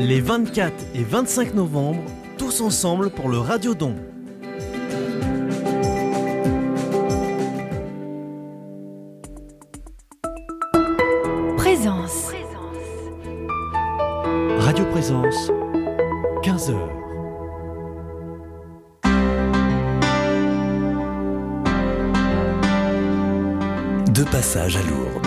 Les 24 et 25 novembre, tous ensemble pour le Radiodon. Présence. Radio Présence, 15h. De passage à Lourdes.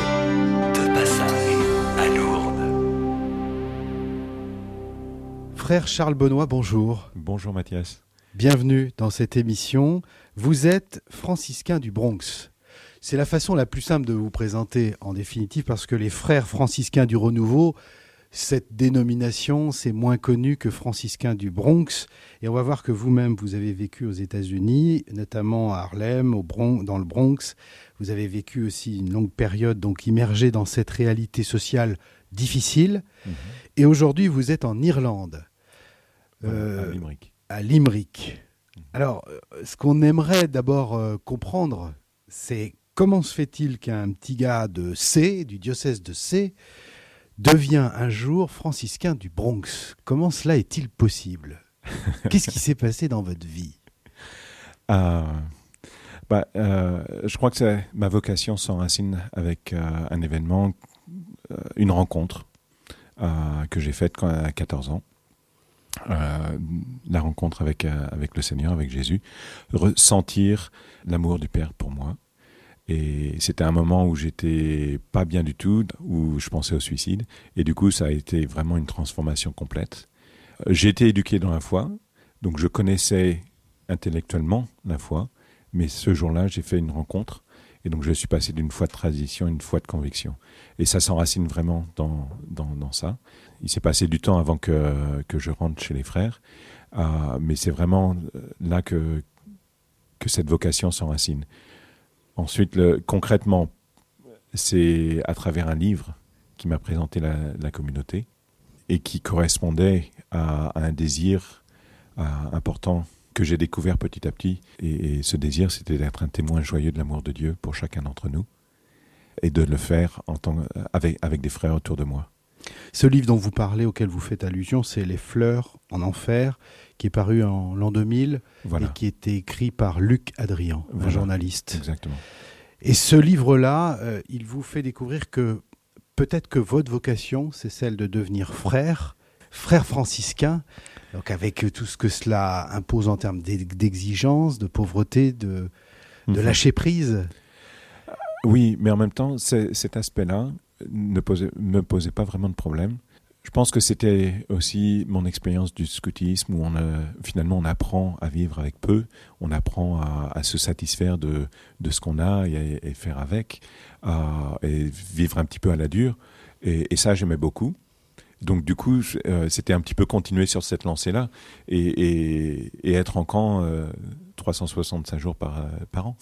Frère Charles Benoît, bonjour. Bonjour Mathias. Bienvenue dans cette émission. Vous êtes franciscain du Bronx. C'est la façon la plus simple de vous présenter en définitive parce que les frères franciscains du Renouveau, cette dénomination, c'est moins connu que franciscain du Bronx. Et on va voir que vous-même, vous avez vécu aux États-Unis, notamment à Harlem, dans le Bronx. Vous avez vécu aussi une longue période, donc immergé dans cette réalité sociale difficile. Et aujourd'hui, vous êtes en Irlande. À Limerick. À Limerick. Alors, ce qu'on aimerait d'abord comprendre, c'est comment se fait-il qu'un petit gars de C, du diocèse de C, devient un jour franciscain du Bronx? Comment cela est-il possible? Qu'est-ce qui s'est passé dans votre vie? Je crois que ma vocation s'enracine avec un événement, une rencontre que j'ai faite à 14 ans. La rencontre avec le Seigneur, avec Jésus, ressentir l'amour du Père pour moi. Et c'était un moment où j'étais pas bien du tout, où je pensais au suicide. Et du coup, ça a été vraiment une transformation complète. J'ai été éduqué dans la foi, donc je connaissais intellectuellement la foi, mais ce jour-là, j'ai fait une rencontre. Et donc, je suis passé d'une foi de tradition à une foi de conviction. Et ça s'enracine vraiment dans ça. Il s'est passé du temps avant que je rentre chez les frères. Mais c'est vraiment là que cette vocation s'enracine. Ensuite, concrètement, c'est à travers un livre qui m'a présenté la communauté et qui correspondait à un désir important que j'ai découvert petit à petit. Et ce désir, c'était d'être un témoin joyeux de l'amour de Dieu pour chacun d'entre nous et de le faire avec des frères autour de moi. Ce livre dont vous parlez, auquel vous faites allusion, c'est Les Fleurs en Enfer, qui est paru en l'an 2000 et qui était écrit par Luc Adrian, un journaliste. Exactement. Et ce livre-là, il vous fait découvrir que peut-être que votre vocation, c'est celle de devenir frère franciscain, donc avec tout ce que cela impose en termes d'exigence, de pauvreté, de lâcher prise. Oui, mais en même temps, cet aspect-là ne me posait pas vraiment de problème. Je pense que c'était aussi mon expérience du scoutisme où finalement on apprend à vivre avec peu, on apprend à se satisfaire de ce qu'on a et faire avec, et vivre un petit peu à la dure. Et ça, j'aimais beaucoup. Donc du coup, c'était un petit peu continuer sur cette lancée-là et être en camp 365 jours par an.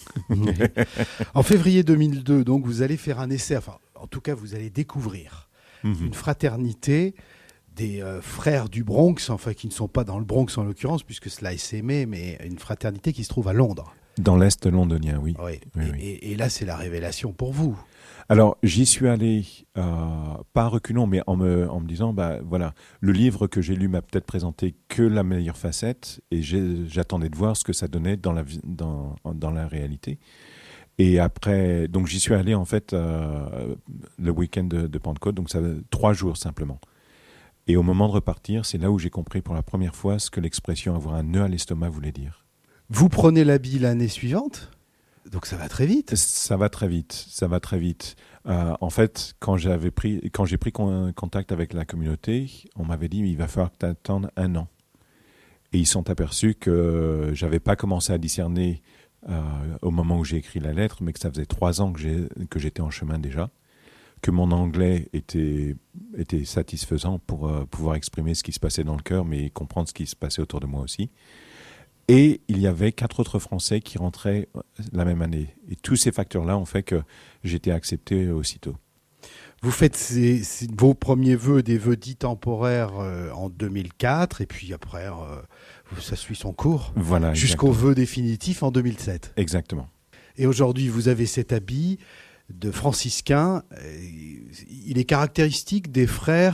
En février 2002, donc, vous allez faire un essai, enfin, en tout cas, vous allez découvrir une fraternité des frères du Bronx, enfin, qui ne sont pas dans le Bronx en l'occurrence, puisque cela est sémé, mais une fraternité qui se trouve à Londres. Dans l'Est londonien, oui. Oui. Oui. Et là, c'est la révélation pour vous. Alors, j'y suis allé, pas reculant, mais en me disant, voilà, le livre que j'ai lu m'a peut-être présenté que la meilleure facette, et j'attendais de voir ce que ça donnait dans la réalité. Et après, donc j'y suis allé en fait le week-end de Pentecôte, donc ça 3 jours simplement. Et au moment de repartir, c'est là où j'ai compris pour la première fois ce que l'expression avoir un nœud à l'estomac voulait dire. Vous prenez l'habit l'année suivante ? Donc ça va très vite. Ça va très vite. En fait, quand j'ai pris contact avec la communauté, on m'avait dit il va falloir que tu attendes 1 an. Et ils sont aperçus que j'avais pas commencé à discerner au moment où j'ai écrit la lettre, mais que ça faisait 3 ans que j'étais en chemin déjà, que mon anglais était satisfaisant pour pouvoir exprimer ce qui se passait dans le cœur, mais comprendre ce qui se passait autour de moi aussi. Et il y avait 4 autres Français qui rentraient la même année. Et tous ces facteurs-là ont fait que j'étais accepté aussitôt. Vous faites vos premiers vœux, des vœux dits temporaires en 2004, et puis après, ça suit son cours, voilà, jusqu'au vœu définitif en 2007. Exactement. Et aujourd'hui, vous avez cet habit de franciscain. Il est caractéristique des frères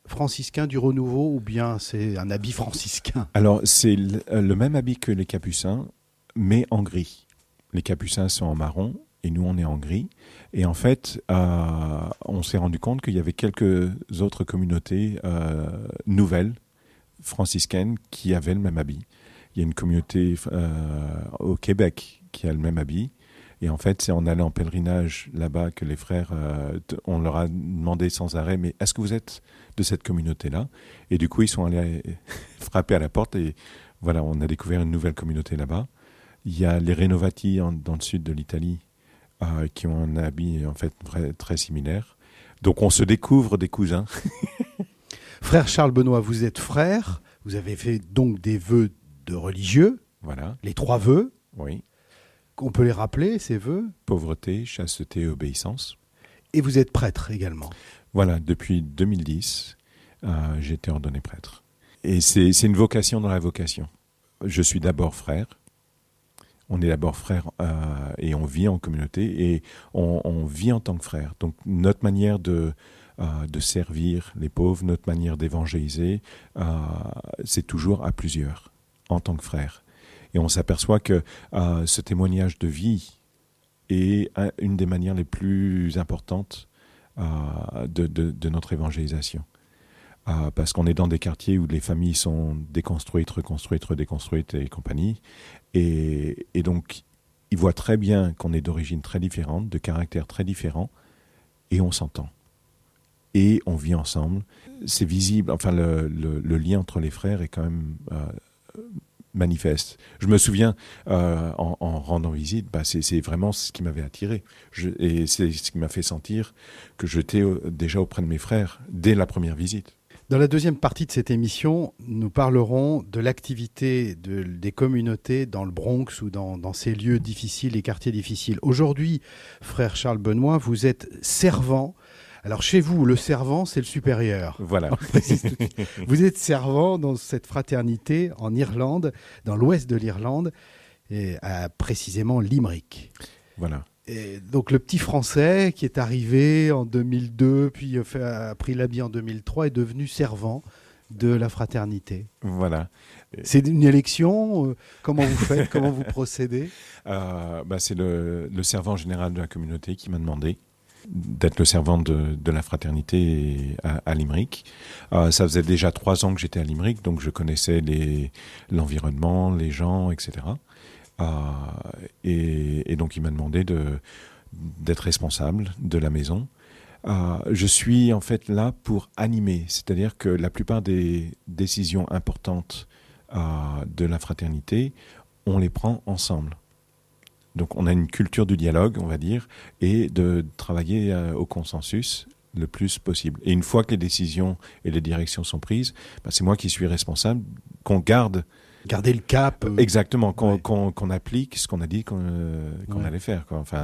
franciscains du Renouveau ou bien c'est un habit franciscain? Alors, c'est le même habit que les capucins, mais en gris. Les capucins sont en marron et nous, on est en gris. Et en fait, on s'est rendu compte qu'il y avait quelques autres communautés nouvelles, franciscaines, qui avaient le même habit. Il y a une communauté au Québec qui a le même habit. Et en fait, c'est en allant en pèlerinage là-bas que les frères, on leur a demandé sans arrêt, mais est-ce que vous êtes de cette communauté-là? Et du coup, ils sont allés frapper à la porte et voilà, on a découvert une nouvelle communauté là-bas. Il y a les Renovati dans le sud de l'Italie qui ont un habit en fait très, très similaire. Donc on se découvre des cousins. Frère Charles Benoît, vous êtes frère, vous avez fait donc des vœux de religieux, Voilà, les 3 vœux. oui. On peut les rappeler, ces vœux. Pauvreté, chasteté, obéissance. Et vous êtes prêtre également. Voilà, depuis 2010, j'ai été ordonné prêtre. Et c'est une vocation dans la vocation. Je suis d'abord frère. On est d'abord frère et on vit en communauté et on vit en tant que frère. Donc notre manière de servir les pauvres, notre manière d'évangéliser, c'est toujours à plusieurs, en tant que frère. Et on s'aperçoit que ce témoignage de vie est une des manières les plus importantes de notre évangélisation. Parce qu'on est dans des quartiers où les familles sont déconstruites, reconstruites, redéconstruites et compagnie. Et donc, ils voient très bien qu'on est d'origine très différente, de caractère très différent, et on s'entend. Et on vit ensemble. C'est visible, enfin, le lien entre les frères est quand même manifeste. Je me souviens, en rendant visite, c'est vraiment ce qui m'avait attiré. Et c'est ce qui m'a fait sentir que j'étais déjà auprès de mes frères dès la première visite. Dans la deuxième partie de cette émission, nous parlerons de l'activité des communautés dans le Bronx ou dans ces lieux difficiles, les quartiers difficiles. Aujourd'hui, frère Charles Benoît, vous êtes servant. Alors chez vous, le servant, c'est le supérieur. Voilà. Vous êtes servant dans cette fraternité en Irlande, dans l'ouest de l'Irlande, et précisément Limerick. Voilà. Et donc le petit Français qui est arrivé en 2002, puis a pris l'habit en 2003, est devenu servant de la fraternité. Voilà. C'est une élection. Comment vous faites? Comment vous procédez? C'est le servant général de la communauté qui m'a demandé d'être le servant de la fraternité à Limerick. Ça faisait déjà 3 ans que j'étais à Limerick, donc je connaissais l'environnement, les gens, etc. Et donc il m'a demandé d'être responsable de la maison. Je suis en fait là pour animer, c'est-à-dire que la plupart des décisions importantes de la fraternité, on les prend ensemble. Donc on a une culture du dialogue, on va dire, et de travailler au consensus le plus possible. Et une fois que les décisions et les directions sont prises, c'est moi qui suis responsable, qu'on garder le cap. Exactement, qu'on applique ce qu'on a dit qu'on allait faire. Quoi. Enfin,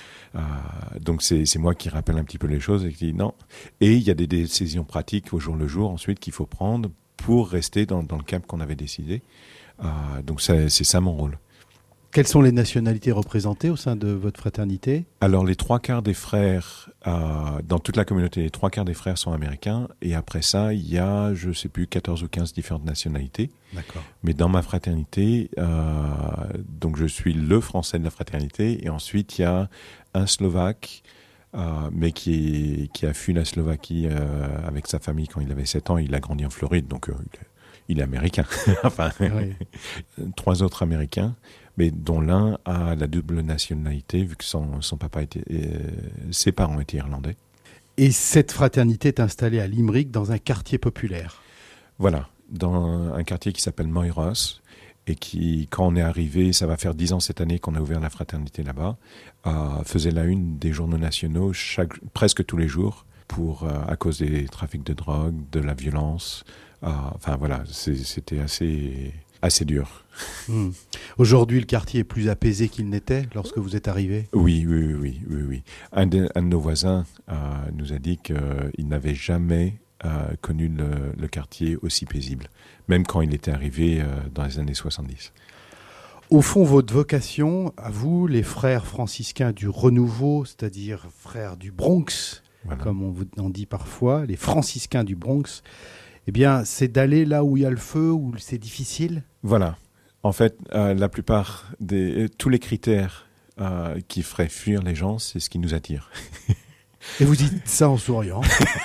donc c'est moi qui rappelle un petit peu les choses et qui dis non. Et il y a des décisions pratiques au jour le jour ensuite qu'il faut prendre pour rester dans le cap qu'on avait décidé. Donc c'est ça mon rôle. Quelles sont les nationalités représentées au sein de votre fraternité? Alors, les 3/4 des frères, dans toute la communauté, les 3/4 des frères sont américains. Et après ça, il y a, je ne sais plus, 14 ou 15 différentes nationalités. D'accord. Mais dans ma fraternité, donc je suis le français de la fraternité. Et ensuite, il y a un Slovaque, mais qui a fui la Slovaquie avec sa famille quand il avait 7 ans. Il a grandi en Floride, donc il est américain. Enfin, oui. 3 autres Américains, mais dont l'un a la double nationalité, vu que son papa ses parents étaient irlandais. Et cette fraternité est installée à Limerick, dans un quartier populaire. Voilà, dans un quartier qui s'appelle Moyross, et qui, quand on est arrivé, ça va faire 10 ans cette année qu'on a ouvert la fraternité là-bas, faisait la une des journaux nationaux presque tous les jours, à cause des trafics de drogue, de la violence. Enfin voilà, c'était assez dur. Aujourd'hui, le quartier est plus apaisé qu'il n'était lorsque vous êtes arrivé? Oui. Un de nos voisins nous a dit qu'il n'avait jamais connu le quartier aussi paisible, même quand il était arrivé dans les années 70. Au fond, votre vocation, à vous, les frères franciscains du Renouveau, c'est-à-dire frères du Bronx, Voilà. comme on dit parfois, les franciscains du Bronx, eh bien, c'est d'aller là où il y a le feu, où c'est difficile. Voilà. En fait, la plupart tous les critères qui feraient fuir les gens, c'est ce qui nous attire. Et vous dites ça en souriant.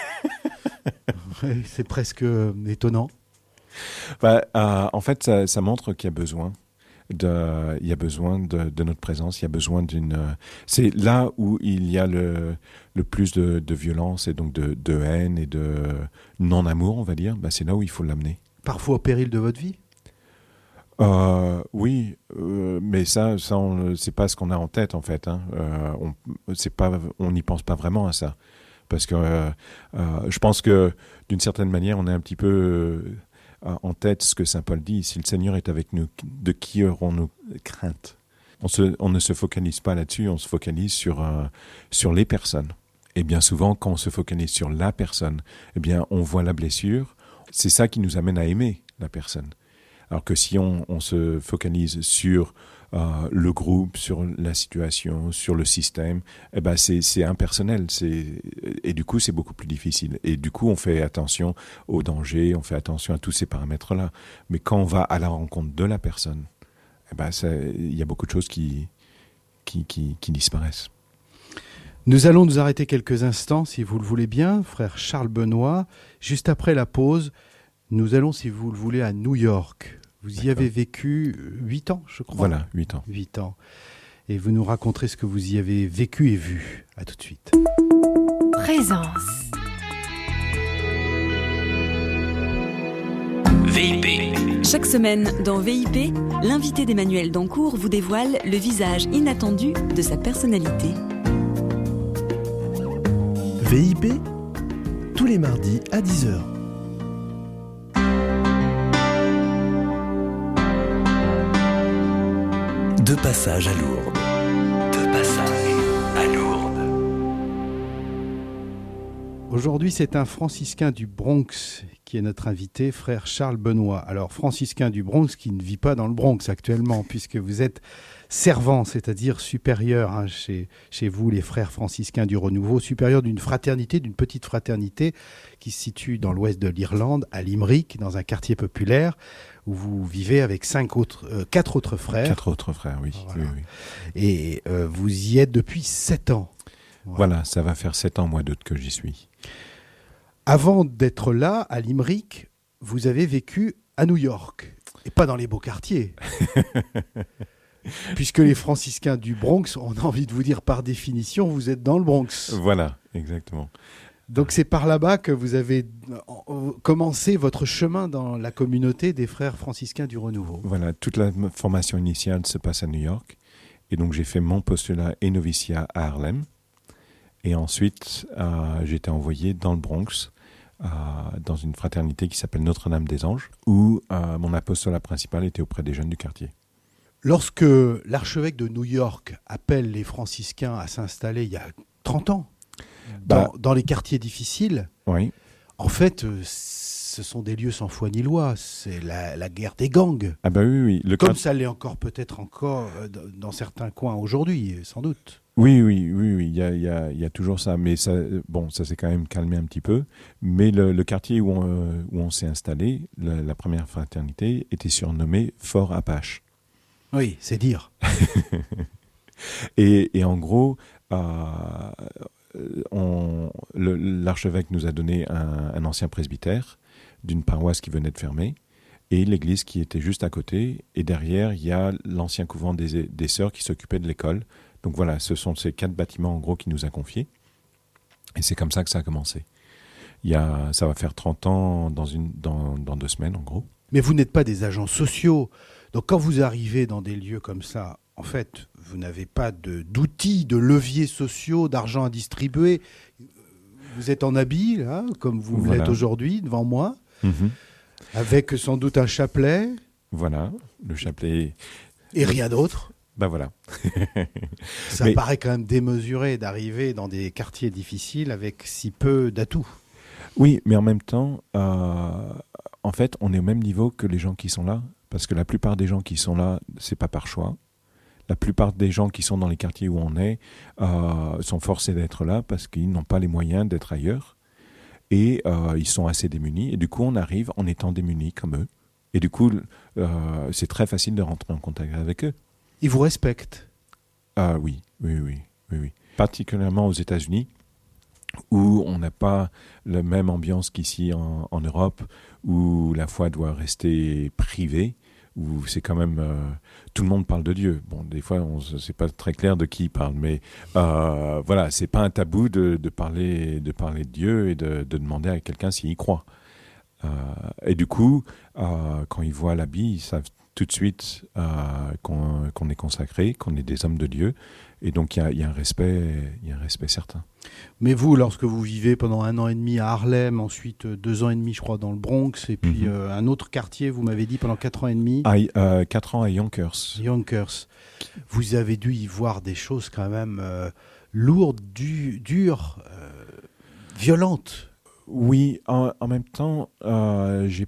C'est presque étonnant. En fait, ça montre qu'il y a besoin de notre présence. Il y a besoin c'est là où il y a le plus de violence et donc de haine et de non-amour, on va dire. C'est là où il faut l'amener. Parfois au péril de votre vie. Oui, mais ça, c'est pas ce qu'on a en tête en fait. Hein. On n'y pense pas vraiment à ça, parce que je pense que d'une certaine manière, on est un petit peu en tête ce que saint Paul dit. Si le Seigneur est avec nous, de qui aurons-nous crainte ? On ne se focalise pas là-dessus, on se focalise sur les personnes. Et bien souvent, quand on se focalise sur la personne, eh bien, on voit la blessure. C'est ça qui nous amène à aimer la personne. Alors que si on se focalise sur le groupe, sur la situation, sur le système, eh ben c'est impersonnel. Et du coup, c'est beaucoup plus difficile. Et du coup, on fait attention aux dangers, on fait attention à tous ces paramètres-là. Mais quand on va à la rencontre de la personne, eh ben il y a beaucoup de choses qui disparaissent. Nous allons nous arrêter quelques instants, si vous le voulez bien, frère Charles Benoît. Juste après la pause, nous allons, si vous le voulez, à New York. Vous y avez vécu 8 ans, je crois. Voilà, 8 ans. 8 ans. Et vous nous raconterez ce que vous y avez vécu et vu. À tout de suite. Présence. VIP. Chaque semaine, dans VIP, l'invité d'Emmanuel Dancourt vous dévoile le visage inattendu de sa personnalité. VIP, tous les mardis à 10h. De passage à Lourdes. De passage à Lourdes. Aujourd'hui, c'est un franciscain du Bronx qui est notre invité, frère Charles Benoît. Alors, franciscain du Bronx qui ne vit pas dans le Bronx actuellement, puisque vous êtes servant, c'est-à-dire supérieur chez vous, les frères franciscains du Renouveau, supérieur d'une petite fraternité qui se situe dans l'ouest de l'Irlande, à Limerick, dans un quartier populaire, où vous vivez avec 4 autres frères. 4 autres frères, oui. Voilà. Oui. Et vous y êtes depuis 7 ans. Voilà, ça va faire 7 ans, mois d'août, que j'y suis. Avant d'être là, à Limerick, vous avez vécu à New York. Et pas dans les beaux quartiers. Puisque les franciscains du Bronx, on a envie de vous dire par définition, vous êtes dans le Bronx. Voilà, exactement. Donc c'est par là-bas que vous avez commencé votre chemin dans la communauté des frères franciscains du Renouveau. Voilà, toute la formation initiale se passe à New York. Et donc j'ai fait mon postulat et noviciat à Harlem. Et ensuite, j'ai été envoyé dans le Bronx, dans une fraternité qui s'appelle Notre-Dame-des-Anges, où mon apostolat principal était auprès des jeunes du quartier. Lorsque l'archevêque de New York appelle les franciscains à s'installer il y a 30 ans, dans les quartiers difficiles, oui. En fait, ce sont des lieux sans foi ni loi. C'est la guerre des gangs. Ah bah oui. Comme ça l'est peut-être encore dans certains coins aujourd'hui, sans doute. Oui, il y a toujours ça. Mais ça s'est quand même calmé un petit peu. Mais le quartier où on s'est installé, la première fraternité, était surnommé Fort Apache. Oui, c'est dire. et en gros, l'archevêque nous a donné un ancien presbytère d'une paroisse qui venait de fermer et l'église qui était juste à côté. Et derrière, il y a l'ancien couvent des sœurs qui s'occupaient de l'école. Donc voilà, ce sont ces 4 bâtiments en gros qui nous a confiés. Et c'est comme ça que ça a commencé. Ça va faire 30 ans dans 2 semaines en gros. Mais vous n'êtes pas des agents sociaux. Donc quand vous arrivez dans des lieux comme ça, en fait, vous n'avez pas d'outils, de leviers sociaux, d'argent à distribuer. Vous êtes en habit, là, comme vous l'êtes aujourd'hui, devant moi, avec sans doute un chapelet. Voilà, le chapelet. Et rien d'autre. Ben voilà. Ça paraît quand même démesuré d'arriver dans des quartiers difficiles avec si peu d'atouts. Oui, mais en même temps, en fait, on est au même niveau que les gens qui sont là, parce que la plupart des gens qui sont là, c'est pas par choix. La plupart des gens qui sont dans les quartiers où on est sont forcés d'être là parce qu'ils n'ont pas les moyens d'être ailleurs. Et ils sont assez démunis. Et du coup, on arrive en étant démunis comme eux. Et du coup, c'est très facile de rentrer en contact avec eux. Ils vous respectent? Oui. Particulièrement aux États-Unis, où on n'a pas la même ambiance qu'ici en Europe, où la foi doit rester privée, où c'est quand même... tout le monde parle de Dieu. Bon, des fois, c'est pas très clair de qui il parle, mais voilà, c'est pas un tabou de parler de Dieu et de demander à quelqu'un s'il y croit. Et du coup, quand ils voient l'habit, ils savent tout de suite qu'on est consacré, qu'on est des hommes de Dieu, et donc il y a un respect certain. Mais vous, lorsque vous vivez pendant 1 an et demi à Harlem, ensuite 2 ans et demi, je crois, dans le Bronx, et puis un autre quartier, vous m'avez dit, pendant 4 ans et demi 4 ans à Yonkers. Vous avez dû y voir des choses quand même lourdes, dures, violentes. Oui, en même temps, je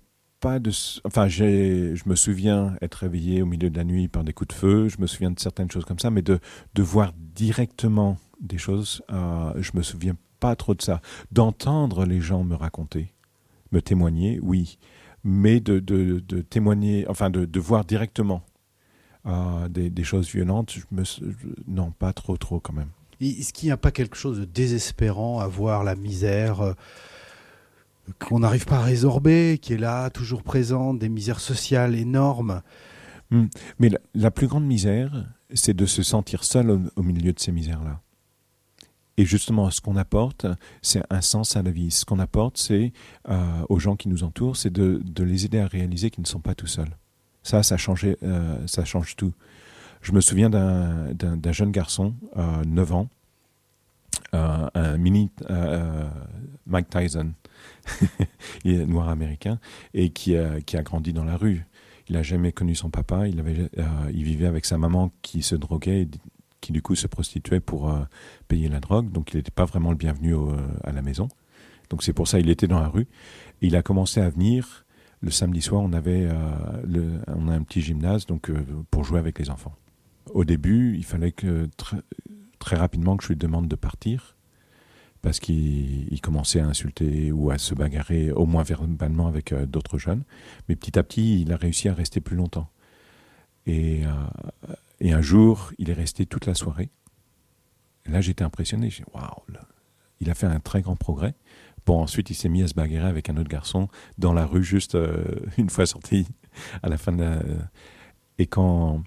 me souviens être réveillé au milieu de la nuit par des coups de feu, je me souviens de certaines choses comme ça, mais de voir directement des choses, je me souviens pas trop de ça. D'entendre les gens me raconter, me témoigner, oui, mais de témoigner, enfin de voir directement des choses violentes, non, pas trop quand même. Est-ce qu'il n'y a pas quelque chose de désespérant à voir la misère qu'on n'arrive pas à résorber, qui est là, toujours présente, des misères sociales énormes? Mais la plus grande misère, c'est de se sentir seul au milieu de ces misères-là. Et justement, ce qu'on apporte, c'est un sens à la vie. Ce qu'on apporte, c'est aux gens qui nous entourent, c'est de les aider à réaliser qu'ils ne sont pas tout seuls. Ça change tout. Je me souviens d'un jeune garçon, 9 ans, un mini Mike Tyson, il est noir américain, et qui a grandi dans la rue. Il n'a jamais connu son papa, il vivait avec sa maman qui se droguait et qui du coup se prostituait pour payer la drogue, donc il n'était pas vraiment le bienvenu à la maison. Donc c'est pour ça qu'il était dans la rue. Et il a commencé à venir, le samedi soir, on a un petit gymnase donc, pour jouer avec les enfants. Au début, il fallait que très rapidement que je lui demande de partir, parce qu'il commençait à insulter ou à se bagarrer, au moins verbalement, avec d'autres jeunes. Mais petit à petit, il a réussi à rester plus longtemps. Et un jour, il est resté toute la soirée. Et là, j'étais impressionné. J'ai dit, waouh, il a fait un très grand progrès. Bon, ensuite, il s'est mis à se bagarrer avec un autre garçon dans la rue, juste une fois sorti, à la fin de la... Et quand...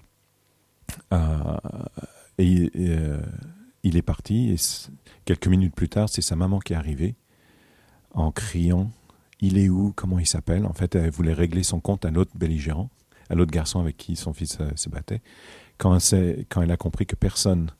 il est parti, et quelques minutes plus tard, c'est sa maman qui est arrivée en criant « Il est où? Comment il s'appelle ?» En fait, elle voulait régler son compte à l'autre belligérant, à l'autre garçon avec qui son fils se battait. Quand elle a compris que personne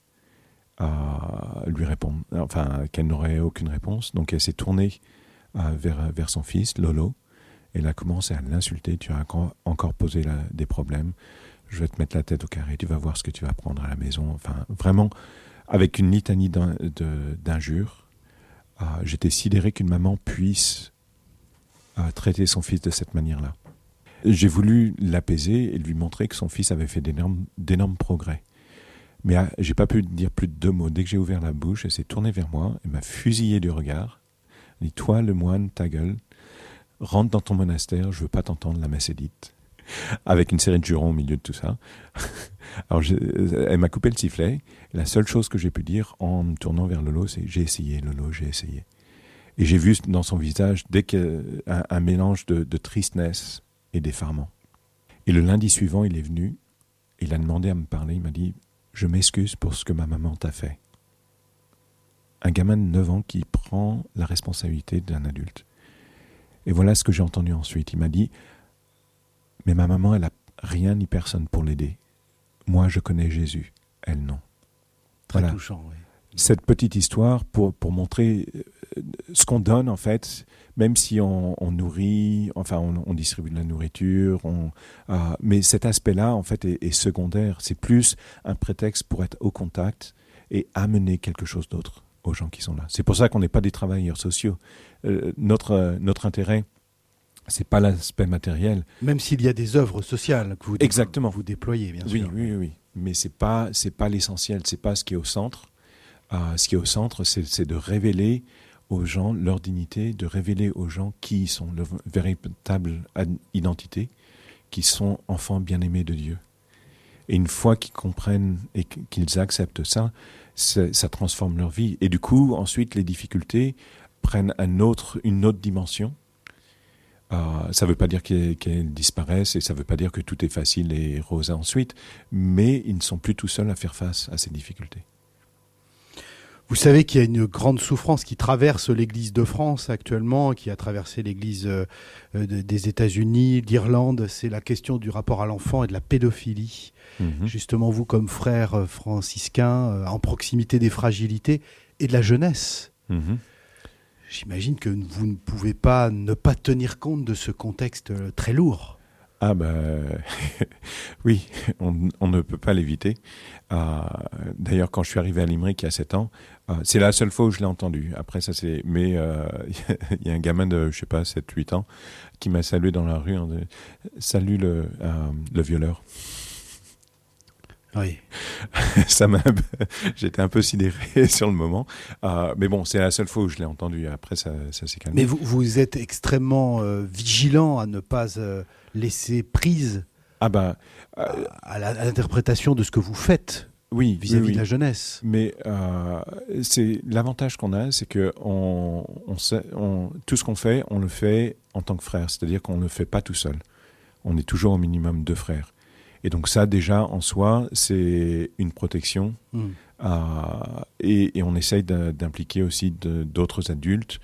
lui répond, enfin, qu'elle n'aurait aucune réponse, donc elle s'est tournée vers son fils, Lolo, et elle a commencé à l'insulter. « Tu as encore posé des problèmes. Je vais te mettre la tête au carré, tu vas voir ce que tu vas prendre à la maison. » Enfin, vraiment, avec une litanie d'injures. J'étais sidéré qu'une maman puisse traiter son fils de cette manière-là. J'ai voulu l'apaiser et lui montrer que son fils avait fait d'énormes progrès. Mais j'ai pas pu dire plus de 2 mots. Dès que j'ai ouvert la bouche, elle s'est tournée vers moi, elle m'a fusillé du regard. Elle dit « Toi, le moine, ta gueule, rentre dans ton monastère, je veux pas t'entendre, la messe est dite. » Avec une série de jurons au milieu de tout ça. Alors, elle m'a coupé le sifflet. La seule chose que j'ai pu dire en me tournant vers Lolo, c'est « J'ai essayé, Lolo, j'ai essayé. » Et j'ai vu dans son visage un mélange de tristesse et d'effarement. Et le lundi suivant, il est venu, il a demandé à me parler, il m'a dit « Je m'excuse pour ce que ma maman t'a fait. » Un gamin de 9 ans qui prend la responsabilité d'un adulte. Et voilà ce que j'ai entendu ensuite. Il m'a dit « Mais ma maman, elle n'a rien ni personne pour l'aider. Moi, je connais Jésus. Elle, non. » Très touchant, oui. Cette petite histoire pour montrer ce qu'on donne, en fait, même si on nourrit, enfin, on distribue de la nourriture, mais cet aspect-là, en fait, est secondaire. C'est plus un prétexte pour être au contact et amener quelque chose d'autre aux gens qui sont là. C'est pour ça qu'on n'est pas des travailleurs sociaux. Notre intérêt, c'est pas l'aspect matériel. Même s'il y a des œuvres sociales que vous déployez, bien sûr. Oui. mais c'est pas l'essentiel, c'est pas ce qui est au centre. Ce qui est au centre, c'est de révéler aux gens leur dignité, de révéler aux gens qui ils sont, leur véritable identité, qui sont enfants bien-aimés de Dieu. Et une fois qu'ils comprennent et qu'ils acceptent ça, ça transforme leur vie. Et du coup, ensuite, les difficultés prennent une autre dimension. Ça ne veut pas dire qu'elles disparaissent et ça ne veut pas dire que tout est facile et rose ensuite, mais ils ne sont plus tout seuls à faire face à ces difficultés. Vous savez qu'il y a une grande souffrance qui traverse l'Église de France actuellement, qui a traversé l'Église des États-Unis, d'Irlande. C'est la question du rapport à l'enfant et de la pédophilie. Justement, vous, comme frère franciscain, en proximité des fragilités et de la jeunesse. J'imagine que vous ne pouvez pas ne pas tenir compte de ce contexte très lourd. Ah oui, on ne peut pas l'éviter. D'ailleurs, quand je suis arrivé à Limerick il y a 7 ans, c'est la seule fois où je l'ai entendu. Après, ça c'est... Mais il y a un gamin de, 7-8 ans, qui m'a salué dans la rue en disant « Salut le violeur ». Oui. J'étais un peu sidéré sur le moment. Mais bon, c'est la seule fois où je l'ai entendu. Après, ça s'est calmé. Mais vous êtes extrêmement vigilant à ne pas laisser prise à l'interprétation de ce que vous faites vis-à-vis de la jeunesse. Mais c'est l'avantage qu'on a, c'est que tout ce qu'on fait, on le fait en tant que frère. C'est-à-dire qu'on ne le fait pas tout seul. On est toujours au minimum 2 frères. Et donc ça, déjà, en soi, c'est une protection. Et on essaye d'impliquer aussi d'autres adultes.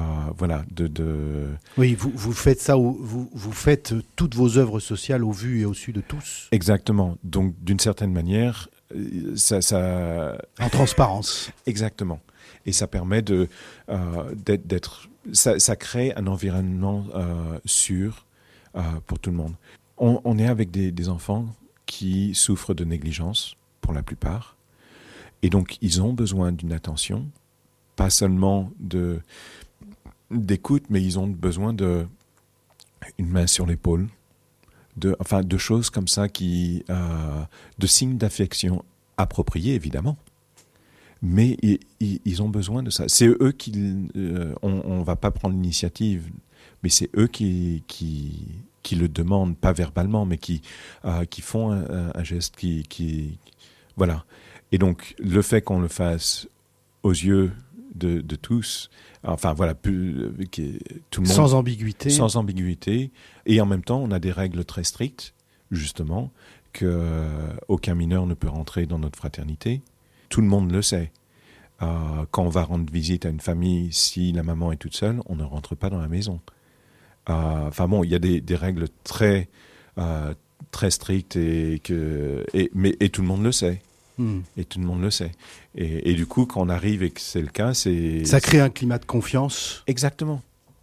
Oui, vous faites ça, vous faites toutes vos œuvres sociales au vu et au su de tous. Exactement. Donc, d'une certaine manière, ça... En transparence. Exactement. Et ça permet d'être... Ça crée un environnement sûr pour tout le monde. On est avec des enfants qui souffrent de négligence, pour la plupart. Et donc, ils ont besoin d'une attention, pas seulement d'écoute, mais ils ont besoin d'une main sur l'épaule, de choses comme ça, de signes d'affection appropriés, évidemment. Mais ils ont besoin de ça. C'est eux qui... on ne va pas prendre l'initiative, mais c'est eux qui le demandent, pas verbalement, mais qui font un geste voilà. Et donc, le fait qu'on le fasse aux yeux de tous, tout le monde... Sans ambiguïté. Sans ambiguïté. Et en même temps, on a des règles très strictes, justement, qu'aucun mineur ne peut rentrer dans notre fraternité. Tout le monde le sait. Quand on va rendre visite à une famille, si la maman est toute seule, on ne rentre pas dans la maison. Il y a des règles très strictes mais tout le monde le sait. Et tout le monde le sait. Et du coup, quand on arrive et que c'est le cas, ça crée un climat de confiance. Exactement.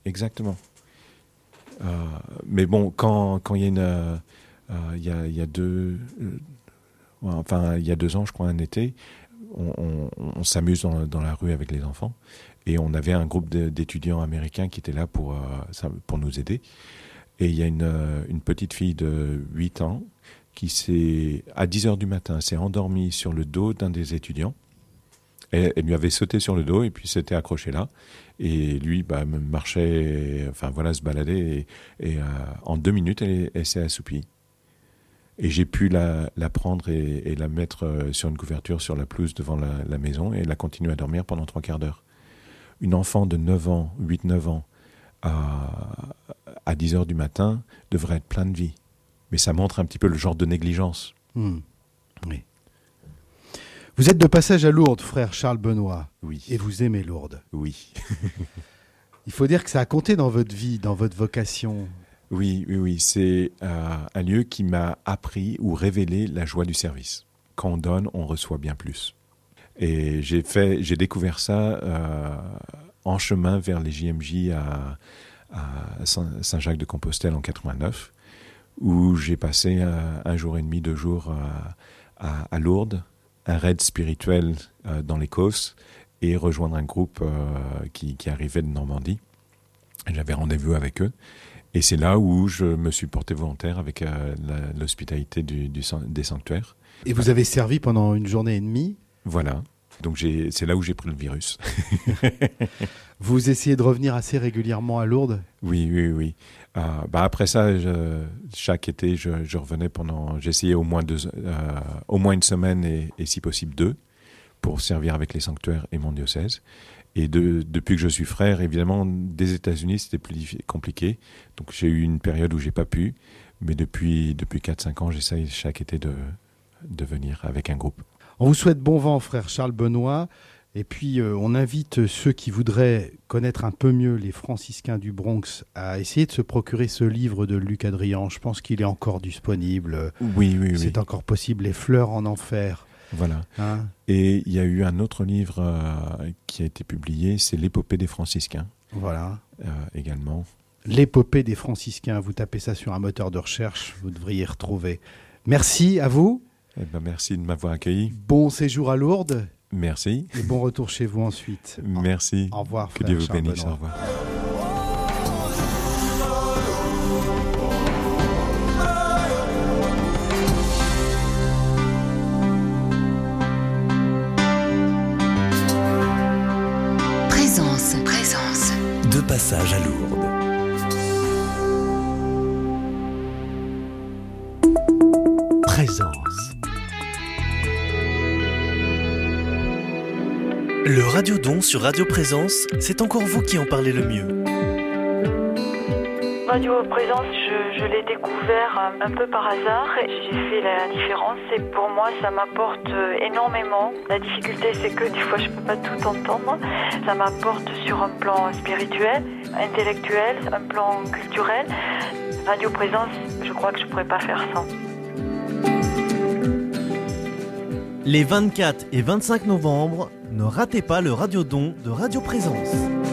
Mais bon, quand il y a il y a 2 ans, je crois, un été, on s'amuse dans la rue avec les enfants. Et on avait un groupe d'étudiants américains qui étaient là pour nous aider. Et il y a une petite fille de 8 ans qui à 10h du matin, s'est endormie sur le dos d'un des étudiants. Elle lui avait sauté sur le dos et puis s'était accrochée là. Et lui marchait, se baladait. Et en 2 minutes, elle s'est assoupie. Et j'ai pu la prendre et la mettre sur une couverture sur la pelouse devant la maison. Et elle a continué à dormir pendant 3 quarts d'heure. Une enfant de 8-9 ans à 10h du matin devrait être plein de vie. Mais ça montre un petit peu le genre de négligence. Oui. Vous êtes de passage à Lourdes, frère Charles Benoît. Oui. Et vous aimez Lourdes. Oui. Il faut dire que ça a compté dans votre vie, dans votre vocation. Oui. C'est un lieu qui m'a appris ou révélé la joie du service. Quand on donne, on reçoit bien plus. Et j'ai découvert ça en chemin vers les JMJ à Saint-Jacques-de-Compostelle en 89, où j'ai passé 1 jour et demi, 2 jours à Lourdes, un raid spirituel dans l'Écosse et rejoindre un groupe qui arrivait de Normandie. J'avais rendez-vous avec eux Et c'est là où je me suis porté volontaire avec l'hospitalité des sanctuaires. Et vous avez servi pendant une journée et demie. Voilà. Donc c'est là où j'ai pris le virus. Vous essayez de revenir assez régulièrement à Lourdes ? Oui. Après ça, chaque été, je revenais j'essayais au moins une semaine et si possible 2 pour servir avec les sanctuaires et mon diocèse. Et depuis que je suis frère, évidemment, des États-Unis, c'était plus compliqué. Donc j'ai eu une période où j'ai pas pu. Mais depuis 4-5 ans, j'essaye chaque été de venir avec un groupe. On vous souhaite bon vent, frère Charles Benoît. Et puis, on invite ceux qui voudraient connaître un peu mieux les franciscains du Bronx à essayer de se procurer ce livre de Luc Adrian. Je pense qu'il est encore disponible. Oui. C'est encore possible. Les fleurs en enfer. Voilà. Et il y a eu un autre livre qui a été publié, c'est l'épopée des franciscains. Voilà. Également. L'épopée des franciscains. Vous tapez ça sur un moteur de recherche, vous devriez y retrouver. Merci à vous. Merci de m'avoir accueilli. Bon séjour à Lourdes. Merci. Et bon retour chez vous ensuite. Merci. Au revoir, que frère Dieu vous Charles bénisse. Benoît. Au revoir. Présence. De passage à Lourdes. Présence. Le radiodon sur Radio Présence, c'est encore vous qui en parlez le mieux. Radio Présence, je l'ai découvert un peu par hasard. J'ai fait la différence et pour moi, ça m'apporte énormément. La difficulté, c'est que des fois, je peux pas tout entendre. Ça m'apporte sur un plan spirituel, intellectuel, un plan culturel. Radio Présence, je crois que je pourrais pas faire sans. Les 24 et 25 novembre, ne ratez pas le radiodon de Radio Présence.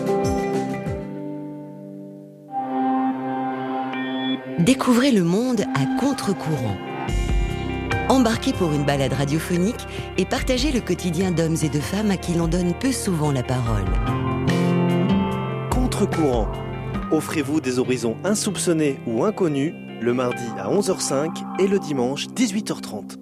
Découvrez le monde à contre-courant. Embarquez pour une balade radiophonique et partagez le quotidien d'hommes et de femmes à qui l'on donne peu souvent la parole. Contre-courant. Offrez-vous des horizons insoupçonnés ou inconnus le mardi à 11h05 et le dimanche 18h30.